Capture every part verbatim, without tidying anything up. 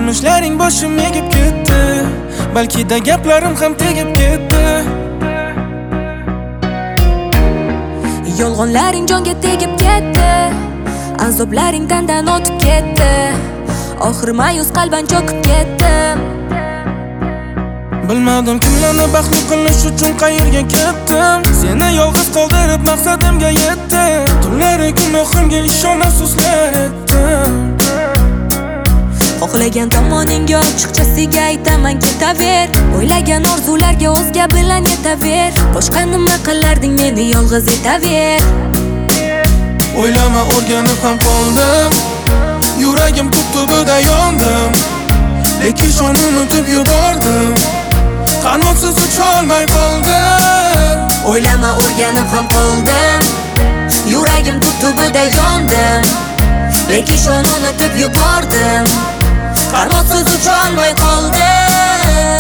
Qilmishlaring boshim egib ketdi, balki da gaplarim ham tegib ketdi. Yolg'onlaring jonga tegib ketdi, azoblaring tandan o'tib ketdi. Oxir ma'yus qalban cho'kib ketdim. Bilmadim kimlarni baxtli qilish uchun qayerga ketdim. Seni yolg'iz qoldirib maqsadimga yetdim. Tunlari gunohimga ishonib so'zlar etdim. Xohlagan tomoningga ochiqchasiga aytaman ketaver. O'ylagan orzularga o'zga bilan yetaver. Boshqa nima qilarding meni yolg'iz etaver. O'ylama o'rganib ham qoldim. Yuragim tub-tubida yondim. Lekin shuni unutib yubordim. Qanotsiz ucholmay qoldim. O'ylama o'rganib ham qoldim. Yuragim tub-tubida yondim. Lekin shuni unutib yubordim. Qanotsiz ucholmay qoldim.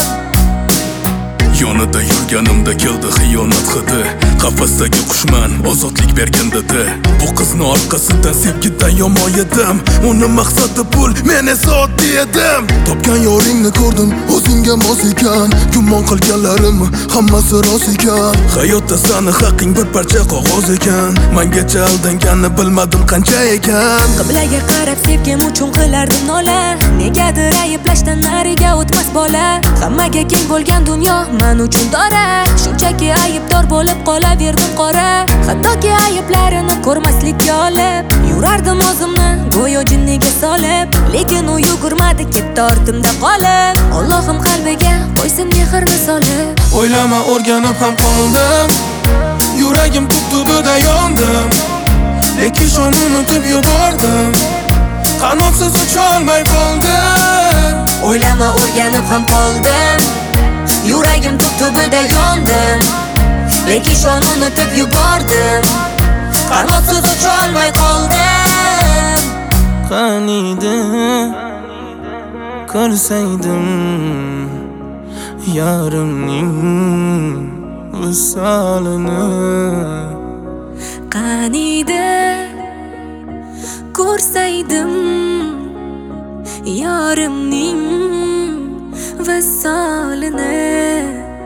Yonida yurganimda keldi xiyonat hidi. Qafasdagi qushman ozodlik bergan dedi. Bu qizni orqasidan sevgidan yomon edim. Uni maqsadi pul, men esa oddiy edim. Topgan yoringni ko'rdim, o'zingga mos ekan. Gumon qilganlarim hammasi rost ekan. Hayotda sani haqing bir parcha qog'oz ekan. Mengacha aldanganni bilmadim qancha ekan. Qiblaga qarab sevgim uchun qilardim nola. Negadir ayblashdan nariga o'tmas bola. Hammaga keng bo'lgan dunyo men uchun dora. Shunchaki aybdor bo'lib qolaverdim qora. Hattoki ayblarini ko'rmaslikka olib yurardim o'zimni go'yo jinniga solib. Lekin u yugurmadi, ketdi ortimda qolib. Allohim qalbiga qo'ysin mehrni solib. O'ylama o'rganib ham qoldim. Yuragim tub-tubida yondim. Lekin shuni unutib yubordim. Qanotsiz ucholmay qoldim. O'ylama o'rganib ham qoldim. Yuragim tub-tubida yondim. Lekin shuni unutib yubordim. Qanotsiz ucholmay qoldim. Qaniydi ko'rsaydim yarimning visolini. Qaniydi ko'rsaydim yorimning visolini.